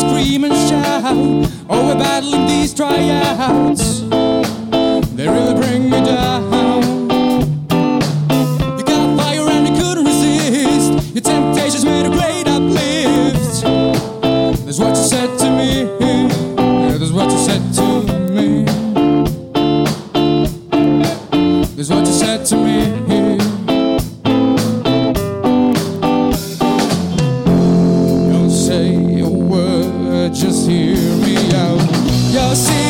scream and shout. Oh, we're battling these tryouts. They really bring me down. You got fire and you couldn't resist. Your temptations made a great uplift. That's what you said to me. Yeah, that's what you said to me. That's what you said to me. Don't say a word, just hear me out. You're